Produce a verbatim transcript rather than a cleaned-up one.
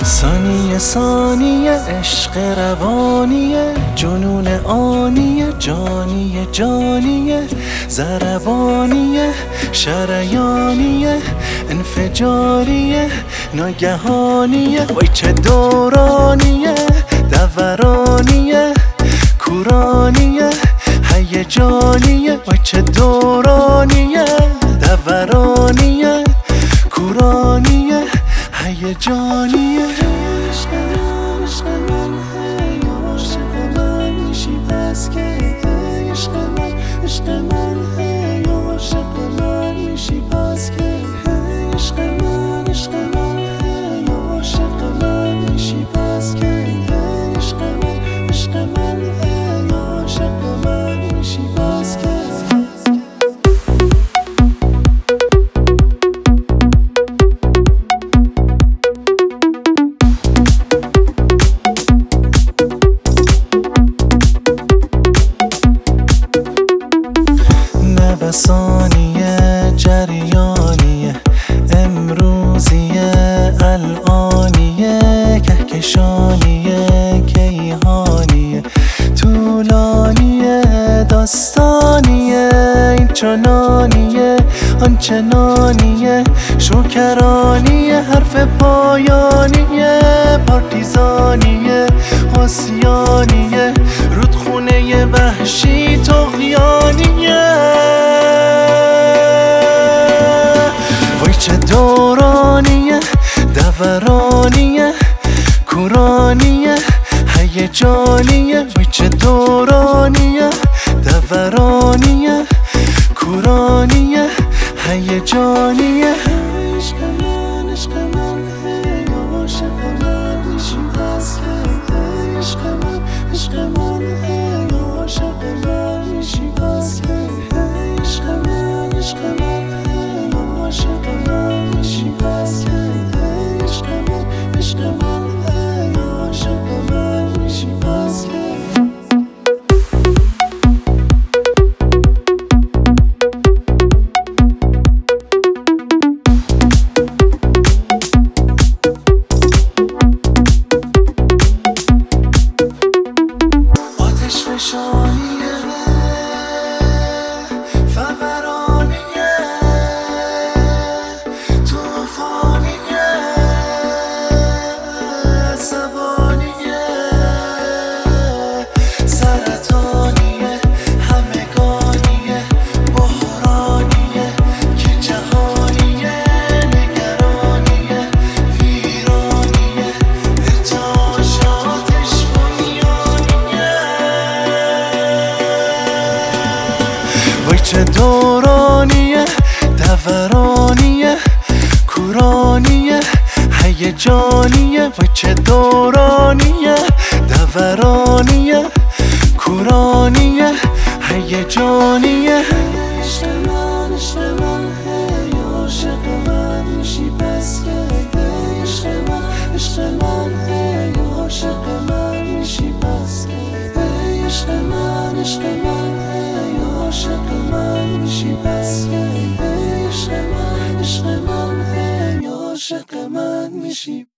ثانیه ثانیه عشق روانیه، جنون آنیه، جانیه جانیه، ضربانیه، شریانیه، انفجاریه، ناگهانیه. وای چه دورانیه، دورانیه، کورانیه، هیجانیه. وای چه دورانیه، دورانیه، کورانیه، هیجانیه. عشق من، عشق من، هی عاشق من میشی پس کی؟ عشق من، عشق من، هی عاشق من میشی پس کی؟ عشق من، عشق من، هی عاشق من میشی پس کی؟ عشق من، عشق من، هی عاشق من میشی پس کی؟ نوسانیه، جریانیه، امروزیه، الانیه، کهکشانیه، کیهانیه، طولانیه، داستانیه، این چنانیه، آنچنانیه، شوکرانیه، حرف پایانیه، پارتیزانیه، آسیانیه، رودخونه وحشی، طغیانیه. وای چه دورانیه، دورانیه، کورانیه، هیجانیه. وای چه دورانیه، دورانیه، کورانیه، هیجانیه. عشق من، عشق من، هی عاشق من میشی پس کی؟ عشق من، عشق من، هی عاشق من میشی پس کی؟ عشق من، عشق من، هی عاشق من میشی پس کی؟ عشق من، عشق من، هی عاشق من میشی پس کی؟ فشانیه، فورانیه، توفانیه، عصبانیه، سرطانیه، همگانیه، بحرانیه، که جهانیه، نگرانیه، ویرانیه، ارتعاشاتش بنیانیه. وای چه دورانیه، دورانیه، کورانیه، هیجانیه. وای چه دورانیه، دورانیه، کورانیه، هیجانیه. عشق من، عشق من، هی عاشق من میشی پس کی؟ عشق من، عشق من، هی عاشق من میشی پس کی؟ عشق من، عشق من، هی عاشق من میشی پس کی؟ عشق من، عشق من، هی عاشق من میشی